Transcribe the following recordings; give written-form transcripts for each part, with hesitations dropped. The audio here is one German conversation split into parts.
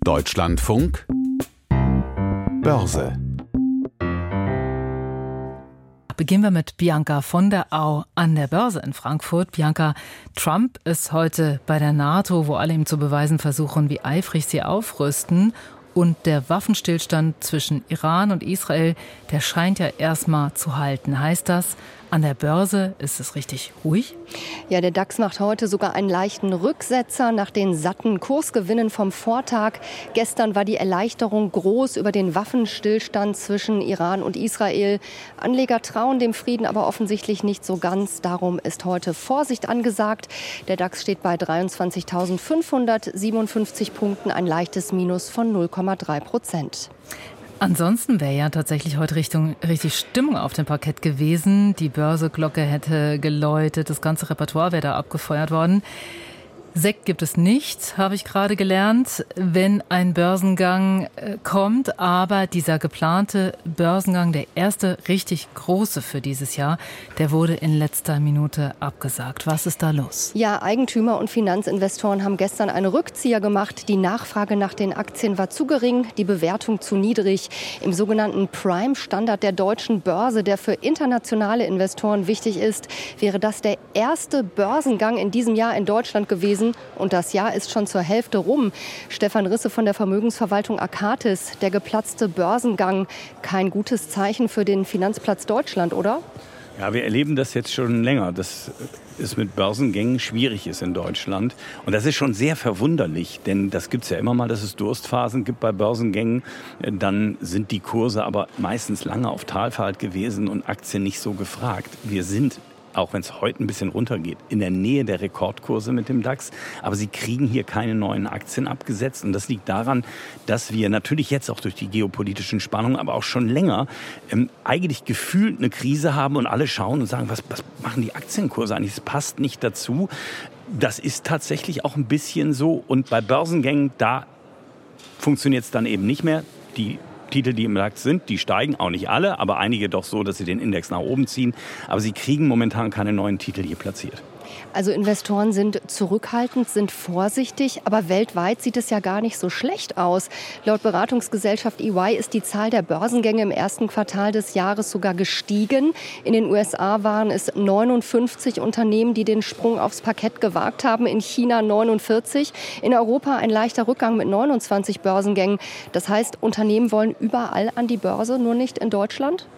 Deutschlandfunk Börse. Beginnen wir mit Bianca von der Au an der Börse in Frankfurt. Bianca, Trump ist heute bei der NATO, wo alle ihm zu beweisen versuchen, wie eifrig sie aufrüsten. Und der Waffenstillstand zwischen Iran und Israel, der scheint ja erstmal zu halten. Heißt das, an der Börse ist es richtig ruhig? Ja, der DAX macht heute sogar einen leichten Rücksetzer nach den satten Kursgewinnen vom Vortag. Gestern war die Erleichterung groß über den Waffenstillstand zwischen Iran und Israel. Anleger trauen dem Frieden aber offensichtlich nicht so ganz. Darum ist heute Vorsicht angesagt. Der DAX steht bei 23.557 Punkten, ein leichtes Minus von 0,3%. Ansonsten wäre ja tatsächlich heute richtig Stimmung auf dem Parkett gewesen. Die Börseglocke hätte geläutet, das ganze Repertoire wäre da abgefeuert worden. Sekt gibt es nicht, habe ich gerade gelernt, wenn ein Börsengang kommt. Aber dieser geplante Börsengang, der erste richtig große für dieses Jahr, der wurde in letzter Minute abgesagt. Was ist da los? Ja, Eigentümer und Finanzinvestoren haben gestern einen Rückzieher gemacht. Die Nachfrage nach den Aktien war zu gering, die Bewertung zu niedrig. Im sogenannten Prime-Standard der deutschen Börse, der für internationale Investoren wichtig ist, wäre das der erste Börsengang in diesem Jahr in Deutschland gewesen. Und das Jahr ist schon zur Hälfte rum. Stefan Risse von der Vermögensverwaltung Akatis, der geplatzte Börsengang, kein gutes Zeichen für den Finanzplatz Deutschland, oder? Ja, wir erleben das jetzt schon länger, dass es mit Börsengängen schwierig ist in Deutschland. Und das ist schon sehr verwunderlich, denn das gibt es ja immer mal, dass es Durstphasen gibt bei Börsengängen. Dann sind die Kurse aber meistens lange auf Talfahrt gewesen und Aktien nicht so gefragt. Wir sind, auch wenn es heute ein bisschen runtergeht, in der Nähe der Rekordkurse mit dem DAX. Aber sie kriegen hier keine neuen Aktien abgesetzt. Und das liegt daran, dass wir natürlich jetzt auch durch die geopolitischen Spannungen, aber auch schon länger eigentlich gefühlt eine Krise haben und alle schauen und sagen, was machen die Aktienkurse eigentlich? Das passt nicht dazu. Das ist tatsächlich auch ein bisschen so. Und bei Börsengängen, da funktioniert es dann eben nicht mehr. Die Titel, die im Markt sind, die steigen, auch nicht alle, aber einige doch so, dass sie den Index nach oben ziehen. Aber sie kriegen momentan keine neuen Titel hier platziert. Also Investoren sind zurückhaltend, sind vorsichtig, aber weltweit sieht es ja gar nicht so schlecht aus. Laut Beratungsgesellschaft EY ist die Zahl der Börsengänge im ersten Quartal des Jahres sogar gestiegen. In den USA waren es 59 Unternehmen, die den Sprung aufs Parkett gewagt haben, in China 49. In Europa ein leichter Rückgang mit 29 Börsengängen. Das heißt, Unternehmen wollen überall an die Börse, nur nicht in Deutschland?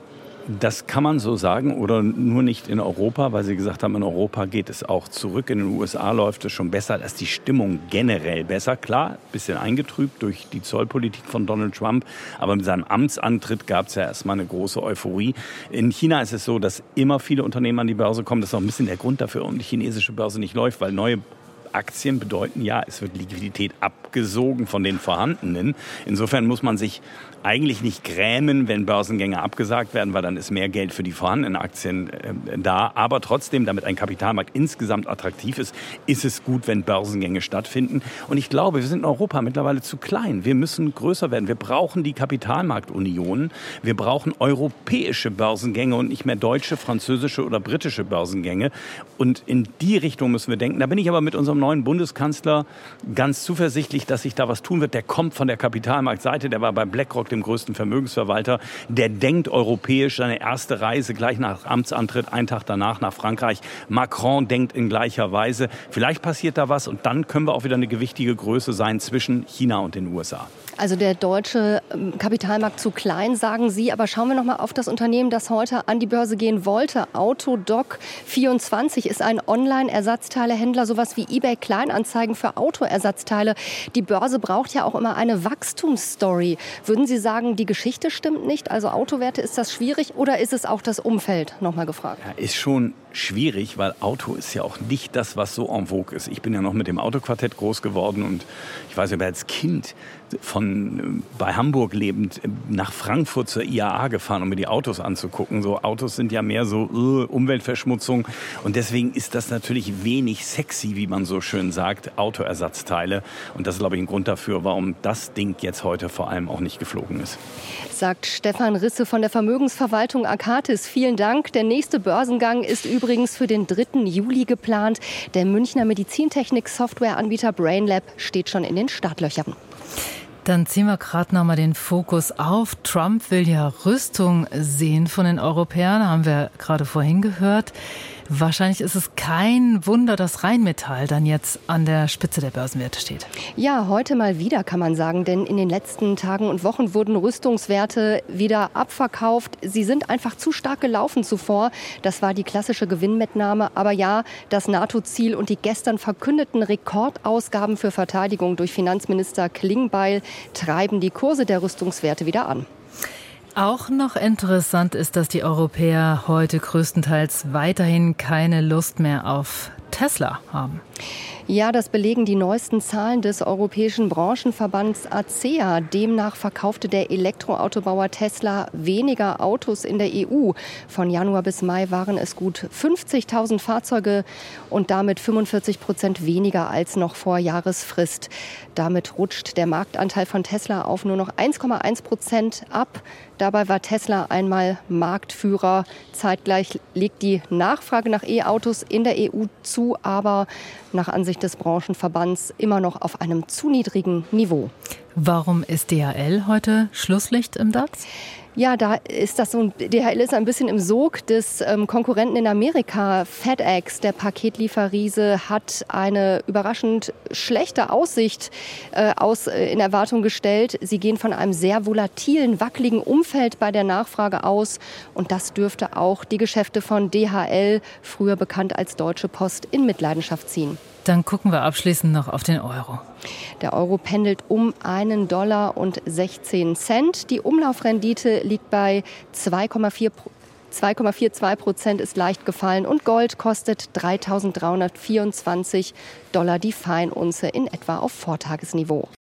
Das kann man so sagen oder nur nicht in Europa, weil Sie gesagt haben, in Europa geht es auch zurück. In den USA läuft es schon besser, da ist die Stimmung generell besser. Klar, ein bisschen eingetrübt durch die Zollpolitik von Donald Trump, aber mit seinem Amtsantritt gab es ja erstmal eine große Euphorie. In China ist es so, dass immer viele Unternehmen an die Börse kommen. Das ist auch ein bisschen der Grund dafür, warum die chinesische Börse nicht läuft, weil neue Aktien bedeuten ja, es wird Liquidität abgesogen von den vorhandenen. Insofern muss man sich eigentlich nicht grämen, wenn Börsengänge abgesagt werden, weil dann ist mehr Geld für die vorhandenen Aktien da. Aber trotzdem, damit ein Kapitalmarkt insgesamt attraktiv ist, ist es gut, wenn Börsengänge stattfinden. Und ich glaube, wir sind in Europa mittlerweile zu klein. Wir müssen größer werden. Wir brauchen die Kapitalmarktunion. Wir brauchen europäische Börsengänge und nicht mehr deutsche, französische oder britische Börsengänge. Und in die Richtung müssen wir denken. Da bin ich aber mit unserem neuen Bundeskanzler ganz zuversichtlich, dass sich da was tun wird. Der kommt von der Kapitalmarktseite, der war bei BlackRock, dem größten Vermögensverwalter. Der denkt europäisch, seine erste Reise gleich nach Amtsantritt, einen Tag danach nach Frankreich. Macron denkt in gleicher Weise. Vielleicht passiert da was und dann können wir auch wieder eine gewichtige Größe sein zwischen China und den USA. Also der deutsche Kapitalmarkt zu klein, sagen Sie. Aber schauen wir noch mal auf das Unternehmen, das heute an die Börse gehen wollte. Autodoc24 ist ein Online-Ersatzteilehändler, sowas wie eBay Kleinanzeigen für Autoersatzteile. Die Börse braucht ja auch immer eine Wachstumsstory. Würden Sie sagen, die Geschichte stimmt nicht? Also Autowerte, ist das schwierig oder ist es auch das Umfeld? Nochmal gefragt. Ja, ist schon schwierig, weil Auto ist ja auch nicht das, was so en vogue ist. Ich bin ja noch mit dem Autoquartett groß geworden und ich weiß, ich war als Kind bei Hamburg lebend nach Frankfurt zur IAA gefahren, um mir die Autos anzugucken. So Autos sind ja mehr so Umweltverschmutzung und deswegen ist das natürlich wenig sexy, wie man so schön sagt, Autoersatzteile. Und das ist, glaube ich, ein Grund dafür, warum das Ding jetzt heute vor allem auch nicht geflogen ist. Sagt Stefan Risse von der Vermögensverwaltung Akatis. Vielen Dank. Der nächste Börsengang ist übrigens für den 3. Juli geplant. Der Münchner Medizintechnik-Softwareanbieter Brainlab steht schon in den Startlöchern. Dann ziehen wir gerade noch mal den Fokus auf. Trump will ja Rüstung sehen von den Europäern, haben wir gerade vorhin gehört. Wahrscheinlich ist es kein Wunder, dass Rheinmetall dann jetzt an der Spitze der Börsenwerte steht. Ja, heute mal wieder kann man sagen, denn in den letzten Tagen und Wochen wurden Rüstungswerte wieder abverkauft. Sie sind einfach zu stark gelaufen zuvor. Das war die klassische Gewinnmitnahme. Aber ja, das NATO-Ziel und die gestern verkündeten Rekordausgaben für Verteidigung durch Finanzminister Klingbeil treiben die Kurse der Rüstungswerte wieder an. Auch noch interessant ist, dass die Europäer heute größtenteils weiterhin keine Lust mehr auf Tesla haben. Ja, das belegen die neuesten Zahlen des europäischen Branchenverbands ACEA. Demnach verkaufte der Elektroautobauer Tesla weniger Autos in der EU. Von Januar bis Mai waren es gut 50.000 Fahrzeuge und damit 45% weniger als noch vor Jahresfrist. Damit rutscht der Marktanteil von Tesla auf nur noch 1,1% ab. Dabei war Tesla einmal Marktführer. Zeitgleich legt die Nachfrage nach E-Autos in der EU zu, aber nach Ansicht des Branchenverbands immer noch auf einem zu niedrigen Niveau. Warum ist DHL heute Schlusslicht im DAX? Ja, da ist das so. DHL ist ein bisschen im Sog des Konkurrenten in Amerika. FedEx, der Paketlieferriese, hat eine überraschend schlechte Aussicht in Erwartung gestellt. Sie gehen von einem sehr volatilen, wackeligen Umfeld bei der Nachfrage aus. Und das dürfte auch die Geschäfte von DHL, früher bekannt als Deutsche Post, in Mitleidenschaft ziehen. Dann gucken wir abschließend noch auf den Euro. Der Euro pendelt um $1,16. Die Umlaufrendite liegt bei 2,42%, ist leicht gefallen. Und Gold kostet $3.324 die Feinunze, in etwa auf Vortagesniveau.